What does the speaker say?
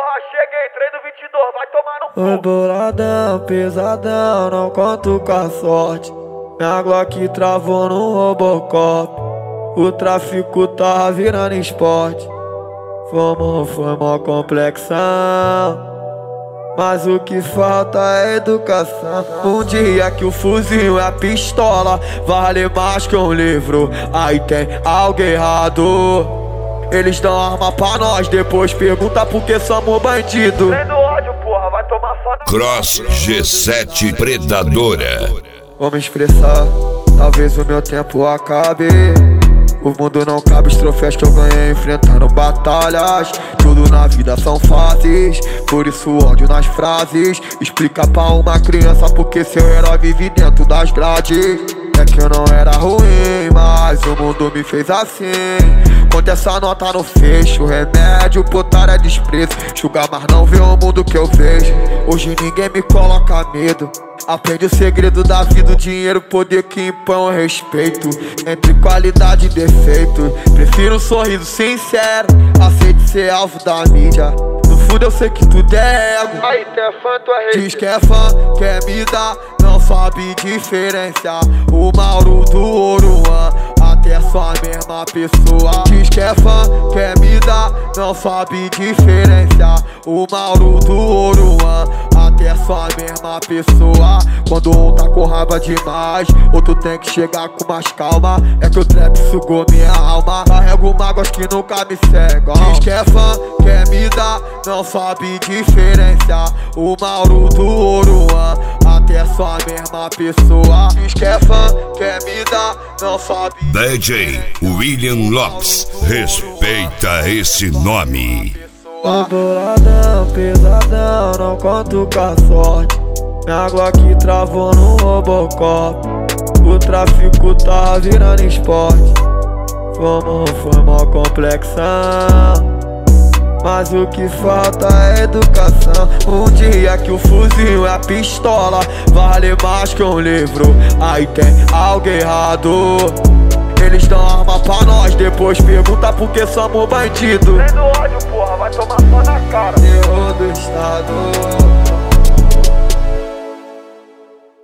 Porra, cheguei, treino 22, vai tomar no cu. Oi, boladão, pesadão, não conto com a sorte. Minha Glock travou no Robocop. O tráfico tava virando esporte. Foi mó complexão, mas o que falta é educação. Um dia que o fuzil é a pistola vale mais que um livro, aí tem algo errado. Eles dão arma pra nós, depois pergunta por que somos bandido. Treino ódio, porra, vai tomar só na... Cross G7 Predadora. Vou me expressar, talvez o meu tempo acabe. O mundo não cabe os troféus que eu ganhei enfrentando batalhas. Tudo na vida são fases, por isso ódio nas frases. Explica pra uma criança porque seu herói vive dentro das grades. É que eu não era ruim, mas o mundo me fez assim. Conta essa nota no fecho, remédio, potária, desprezo. Julgar, mas não vê o mundo que eu vejo. Hoje ninguém me coloca medo. Aprende o segredo da vida, o dinheiro, poder que impõe o respeito. Entre qualidade e defeito, prefiro um sorriso sincero. Aceite ser alvo da mídia. No fundo eu sei que tudo é ego. Aí, tu é fã, tu é rei. Diz que é fã, quer me dar, não sabe diferenciar o Mauro do Oruan, até só a mesma pessoa. Diz que é fã, quer me dar, não sabe diferenciar o Mauro do Oruan, até só a mesma pessoa. Quando um tá com raiva demais, outro tem que chegar com mais calma. É que o trap sugou minha alma, carrego mágoas que nunca me cegam. Diz que é fã, quer me dar, não sabe diferenciar o Mauro do Oruan, até só a mesma pessoa. Diz que é fã, quer me dar, não sabe. DJ William Lopes, respeita esse nome. Oi, boladão, pesadão, não conto com a sorte. Minha Glock travou no Robocop. O tráfico tava virando esporte. Foi mó complexão, mas o que falta é educação. Um dia que o fuzil é a pistola vale mais que um livro, aí tem algo errado. Eles dão arma pra nós, depois pergunta por que somos bandido. Treino ódio, porra, vai tomar só na cara. Terror do estado.